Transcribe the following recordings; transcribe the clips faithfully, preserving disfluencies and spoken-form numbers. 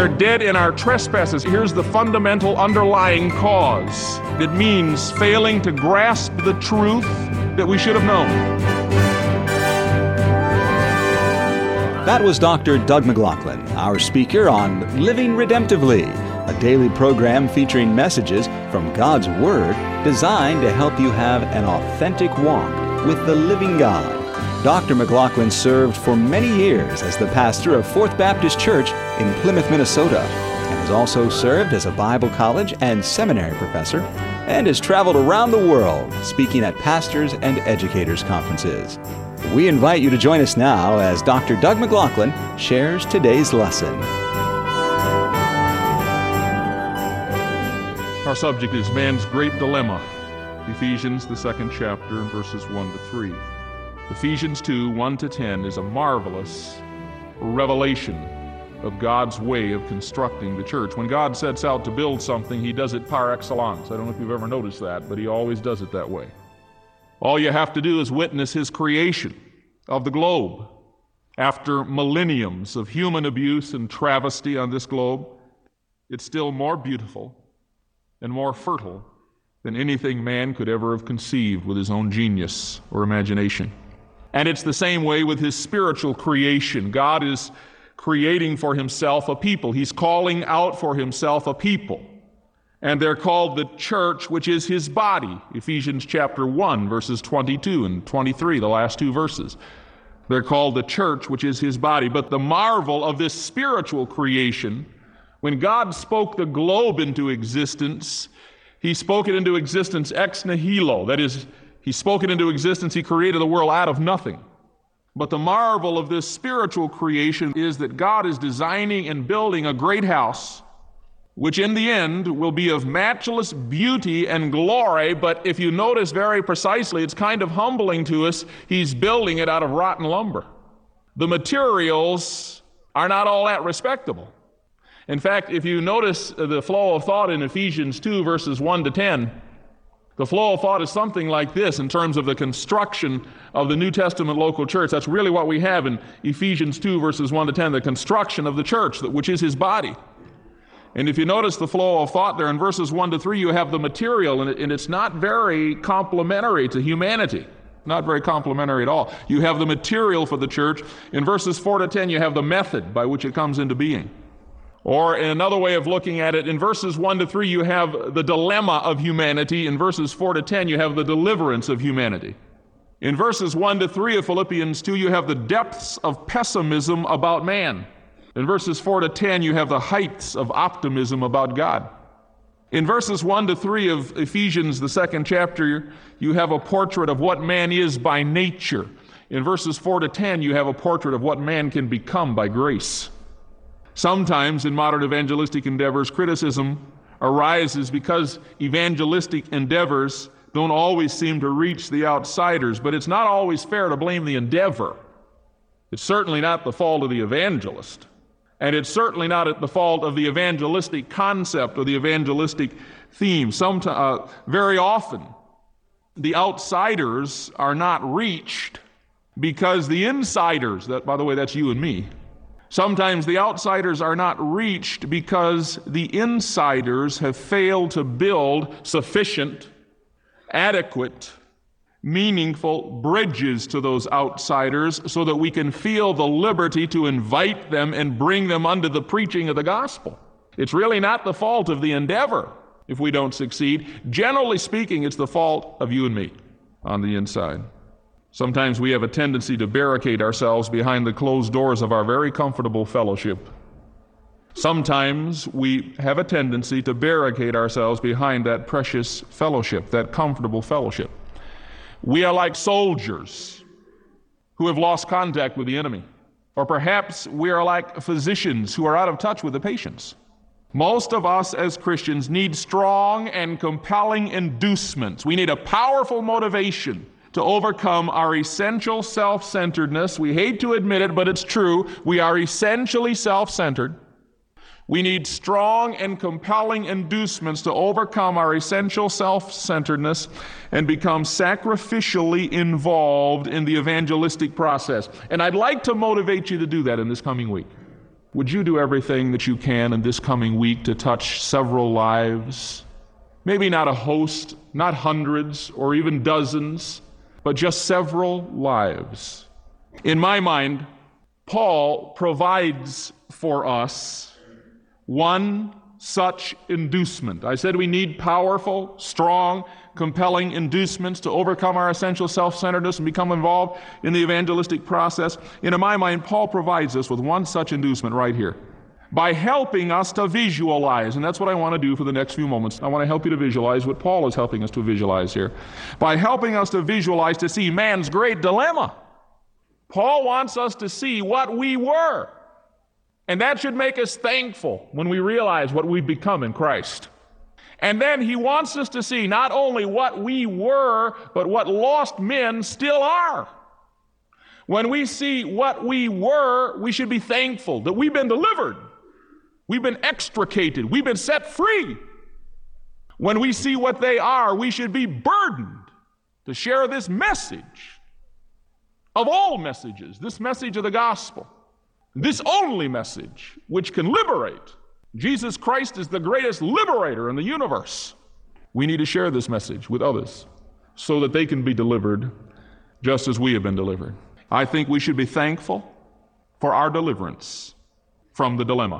are dead in our trespasses. Here's the fundamental underlying cause. It means failing to grasp the truth that we should have known. That was Doctor Doug McLaughlin, our speaker on Living Redemptively, a daily program featuring messages from God's Word designed to help you have an authentic walk with the living God. Doctor McLaughlin served for many years as the pastor of Fourth Baptist Church in Plymouth, Minnesota, and has also served as a Bible college and seminary professor, and has traveled around the world speaking at pastors' and educators' conferences. We invite you to join us now as Doctor Doug McLaughlin shares today's lesson. Our subject is man's great dilemma. Ephesians, the second chapter, verses one to three. Ephesians two, one to ten is a marvelous revelation of God's way of constructing the church. When God sets out to build something, He does it par excellence. I don't know if you've ever noticed that, but He always does it that way. All you have to do is witness His creation of the globe. After millenniums of human abuse and travesty on this globe, it's still more beautiful and more fertile than anything man could ever have conceived with his own genius or imagination. And it's the same way with His spiritual creation. God is creating for Himself a people. He's calling out for Himself a people. And they're called the church, which is His body. Ephesians chapter one, verses twenty-two and twenty-three, the last two verses. They're called the church, which is His body. But the marvel of this spiritual creation, when God spoke the globe into existence, He spoke it into existence ex nihilo. That is, He spoke it into existence. He created the world out of nothing. But the marvel of this spiritual creation is that God is designing and building a great house, which in the end will be of matchless beauty and glory. But if you notice very precisely, it's kind of humbling to us. He's building it out of rotten lumber. The materials are not all that respectable. In fact, if you notice the flow of thought in Ephesians two, verses one to ten, the flow of thought is something like this in terms of the construction of the New Testament local church. That's really what we have in Ephesians two, verses one to ten, the construction of the church, which is His body. And if you notice the flow of thought there in verses one to three, you have the material, and, it, and it's not very complementary to humanity. Not very complementary at all. You have the material for the church. In verses four to ten, you have the method by which it comes into being. Or in another way of looking at it, in verses one to three, you have the dilemma of humanity. In verses four to ten, you have the deliverance of humanity. In verses one to three of Philippians two, you have the depths of pessimism about man. In verses four to ten, you have the heights of optimism about God. In verses one to three of Ephesians, the second chapter, you have a portrait of what man is by nature. In verses four to ten, you have a portrait of what man can become by grace. Sometimes in modern evangelistic endeavors, criticism arises because evangelistic endeavors don't always seem to reach the outsiders, but it's not always fair to blame the endeavor. It's certainly not the fault of the evangelist, and it's certainly not at the fault of the evangelistic concept or the evangelistic theme. Sometimes, uh, very often, the outsiders are not reached because the insiders, that, by the way, that's you and me, sometimes the outsiders are not reached because the insiders have failed to build sufficient, adequate, meaningful bridges to those outsiders so that we can feel the liberty to invite them and bring them under the preaching of the gospel. It's really not the fault of the endeavor if we don't succeed. Generally speaking, it's the fault of you and me on the inside. Sometimes we have a tendency to barricade ourselves behind the closed doors of our very comfortable fellowship. Sometimes we have a tendency to barricade ourselves behind that precious fellowship, that comfortable fellowship. We are like soldiers who have lost contact with the enemy. Or perhaps we are like physicians who are out of touch with the patients. Most of us as Christians need strong and compelling inducements. We need a powerful motivation to overcome our essential self-centeredness. We hate to admit it, but it's true. We are essentially self-centered. We need strong and compelling inducements to overcome our essential self-centeredness and become sacrificially involved in the evangelistic process. And I'd like to motivate you to do that in this coming week. would you do everything that you can in this coming week to touch several lives? Maybe not a host, not hundreds or even dozens, but just several lives. In my mind, Paul provides for us one such inducement. I said we need powerful, strong, compelling inducements to overcome our essential self-centeredness and become involved in the evangelistic process. And in my mind, Paul provides us with one such inducement right here by helping us to visualize. And that's what I want to do for the next few moments. I want to help you to visualize what Paul is helping us to visualize here. By helping us to visualize, to see man's great dilemma. Paul wants us to see what we were. And that should make us thankful when we realize what we've become in Christ. And then he wants us to see not only what we were, but what lost men still are. When we see what we were, we should be thankful that we've been delivered. We've been extricated. We've been set free. When we see what they are, we should be burdened to share this message of all messages, this message of the gospel, this only message which can liberate. Jesus Christ is the greatest liberator in the universe. We need to share this message with others so that they can be delivered just as we have been delivered. I think we should be thankful for our deliverance from the dilemma.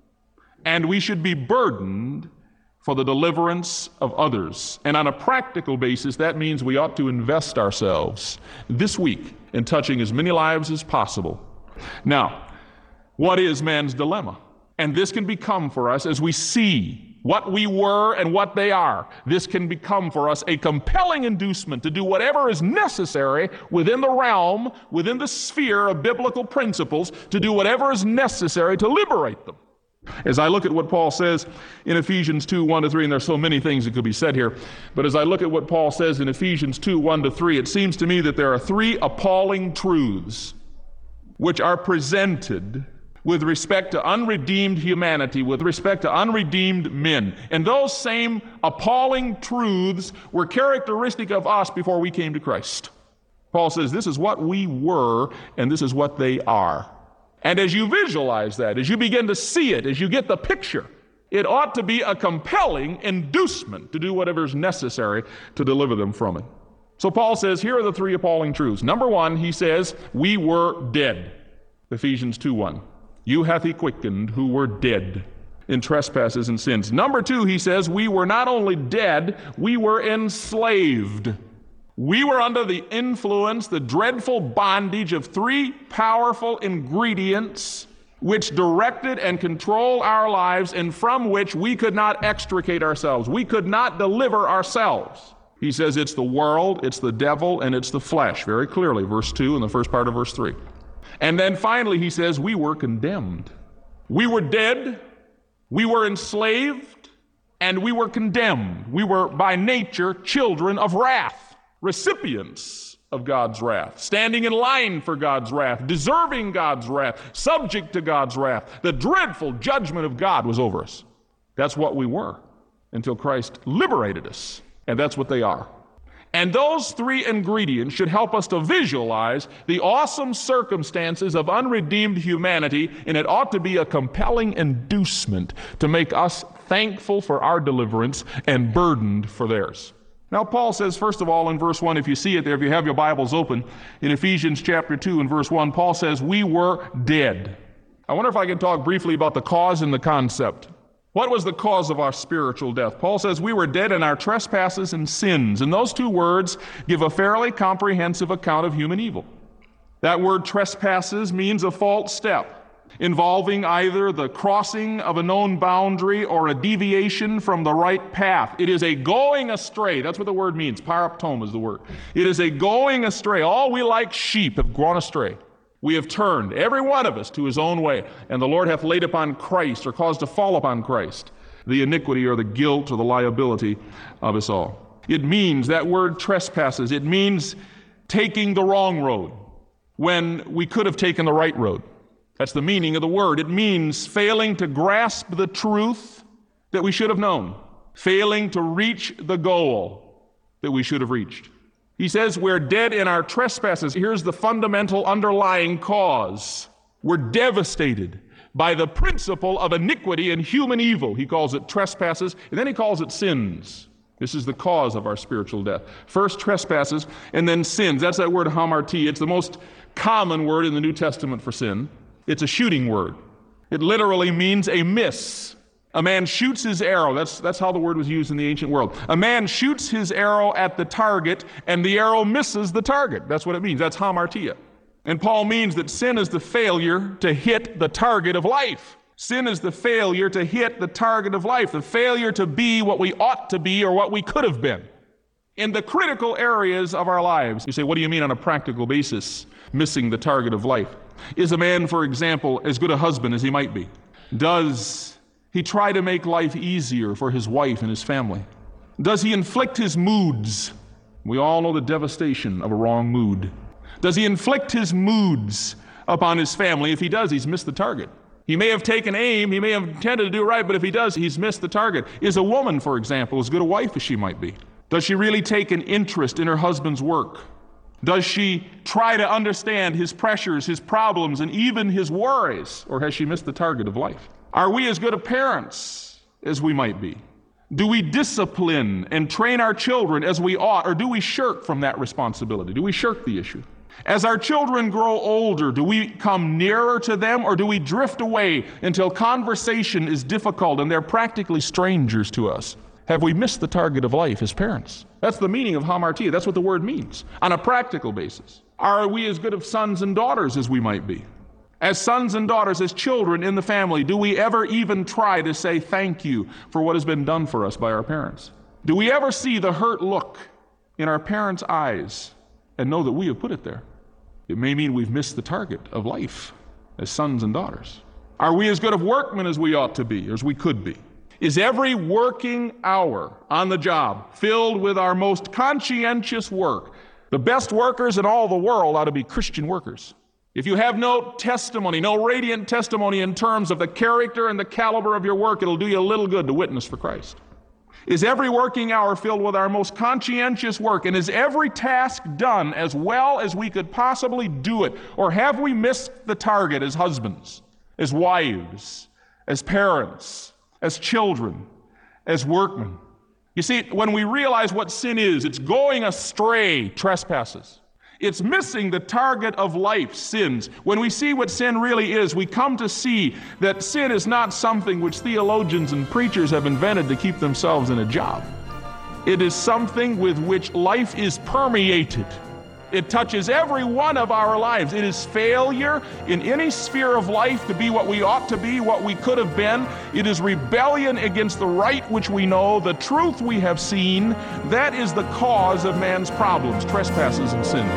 And we should be burdened for the deliverance of others. And on a practical basis, that means we ought to invest ourselves this week in touching as many lives as possible. Now, what is man's dilemma? And this can become for us, as we see what we were and what they are, this can become for us a compelling inducement to do whatever is necessary within the realm, within the sphere of biblical principles, to do whatever is necessary to liberate them. As I look at what Paul says in Ephesians two, one to three, and there's so many things that could be said here, but as I look at what Paul says in Ephesians two, one to three, it seems to me that there are three appalling truths which are presented with respect to unredeemed humanity, with respect to unredeemed men. And those same appalling truths were characteristic of us before we came to Christ. Paul says this is what we were and this is what they are. And as you visualize that, as you begin to see it, as you get the picture, it ought to be a compelling inducement to do whatever is necessary to deliver them from it. So Paul says, here are the three appalling truths. Number one, he says, we were dead. Ephesians two, one. You hath he quickened who were dead in trespasses and sins. Number two, he says, we were not only dead, we were enslaved. We were under the influence, the dreadful bondage of three powerful ingredients which directed and controlled our lives and from which we could not extricate ourselves. We could not deliver ourselves. He says it's the world, it's the devil, and it's the flesh, very clearly, verse two and the first part of verse three. And then finally he says we were condemned. We were dead, we were enslaved, and we were condemned. We were by nature children of wrath, recipients of God's wrath, standing in line for God's wrath, deserving God's wrath, subject to God's wrath. The dreadful judgment of God was over us. That's what we were until Christ liberated us, and that's what they are. And those three ingredients should help us to visualize the awesome circumstances of unredeemed humanity, and it ought to be a compelling inducement to make us thankful for our deliverance and burdened for theirs. Now, Paul says, first of all, in verse one, if you see it there, if you have your Bibles open, in Ephesians chapter two and verse one, Paul says, we were dead. I wonder if I can talk briefly about the cause and the concept. What was the cause of our spiritual death? Paul says we were dead in our trespasses and sins. And those two words give a fairly comprehensive account of human evil. That word trespasses means a false step, involving either the crossing of a known boundary or a deviation from the right path. It is a going astray. That's what the word means. Paraptoma is the word. It is a going astray. All we like sheep have gone astray. We have turned, every one of us, to his own way, and the Lord hath laid upon Christ, or caused to fall upon Christ, the iniquity or the guilt or the liability of us all. It means, that word trespasses, it means taking the wrong road when we could have taken the right road. That's the meaning of the word. It means failing to grasp the truth that we should have known, failing to reach the goal that we should have reached. He says we're dead in our trespasses. Here's the fundamental underlying cause. We're devastated, by the principle of iniquity and human evil. He calls it trespasses, and then he calls it sins. This is the cause of our spiritual death. First trespasses, and then sins. That's that word hamartia. It's the most common word in the New Testament for sin. It's a shooting word. It literally means a miss. A man shoots his arrow. That's, that's how the word was used in the ancient world. A man shoots his arrow at the target, and the arrow misses the target. That's what it means. That's hamartia. And Paul means that sin is the failure to hit the target of life. Sin is the failure to hit the target of life, the failure to be what we ought to be or what we could have been. In the critical areas of our lives, you say, what do you mean on a practical basis, missing the target of life? Is a man, for example, as good a husband as he might be? Does he try to make life easier for his wife and his family? Does he inflict his moods? We all know the devastation of a wrong mood. Does he inflict his moods upon his family? If he does, he's missed the target. He may have taken aim, he may have intended to do right, but if he does, he's missed the target. Is a woman, for example, as good a wife as she might be? Does she really take an interest in her husband's work? Does she try to understand his pressures, his problems, and even his worries? Or has she missed the target of life? Are we as good a parents as we might be? Do we discipline and train our children as we ought, or do we shirk from that responsibility? Do we shirk the issue? As our children grow older, do we come nearer to them, or do we drift away until conversation is difficult and they're practically strangers to us? Have we missed the target of life as parents? That's the meaning of hamartia. That's what the word means on a practical basis. Are we as good of sons and daughters as we might be? As sons and daughters, as children in the family, do we ever even try to say thank you for what has been done for us by our parents? Do we ever see the hurt look in our parents' eyes and know that we have put it there? It may mean we've missed the target of life as sons and daughters. Are we as good of workmen as we ought to be, or as we could be? Is every working hour on the job filled with our most conscientious work? The best workers in all the world ought to be Christian workers. If you have no testimony, no radiant testimony in terms of the character and the caliber of your work, it'll do you a little good to witness for Christ. Is every working hour filled with our most conscientious work? And is every task done as well as we could possibly do it? Or have we missed the target as husbands, as wives, as parents, as children, as workmen? You see, when we realize what sin is, it's going astray, trespasses. It's missing the target of life, sins. When we see what sin really is, we come to see that sin is not something which theologians and preachers have invented to keep themselves in a job. It is something with which life is permeated. It touches every one of our lives. It is failure in any sphere of life to be what we ought to be, what we could have been. It is rebellion against the right which we know, the truth we have seen. That is the cause of man's problems, trespasses, and sins.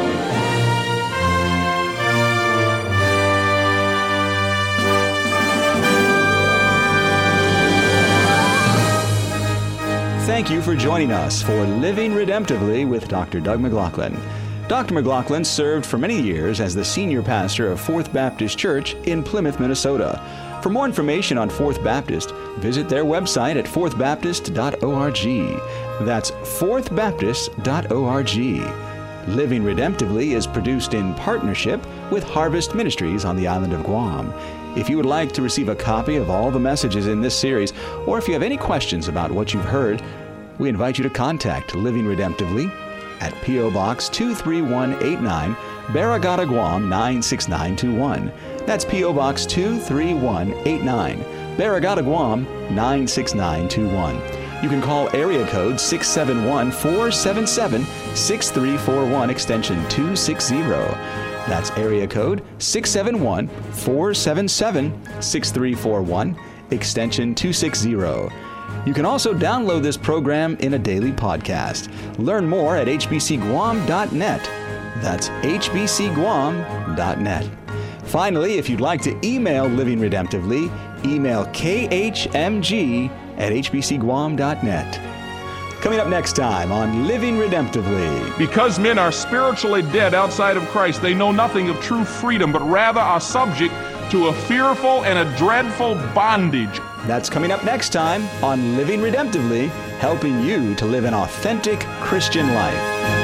Thank you for joining us for Living Redemptively with Doctor Doug McLaughlin. Doctor McLaughlin served for many years as the senior pastor of Fourth Baptist Church in Plymouth, Minnesota. For more information on Fourth Baptist, visit their website at fourth baptist dot org. That's fourth baptist dot org. Living Redemptively is produced in partnership with Harvest Ministries on the island of Guam. If you would like to receive a copy of all the messages in this series, or if you have any questions about what you've heard, we invite you to contact Living Redemptively at P O. Box two three one eight nine, Barragata, Guam nine six nine two one. That's P O. Box two three one eight nine, Barragata, Guam nine six nine two one. You can call area code six seven one, four seven seven, six three four one, extension two sixty. That's area code six seven one, four seven seven, six three four one, extension two sixty. You can also download this program in a daily podcast. Learn more at h b c guam dot net. That's h b c guam dot net. Finally, if you'd like to email Living Redemptively, email k h m g at h b c guam dot net. Coming up next time on Living Redemptively. Because men are spiritually dead outside of Christ, they know nothing of true freedom, but rather are subject to a fearful and a dreadful bondage. That's coming up next time on Living Redemptively, helping you to live an authentic Christian life.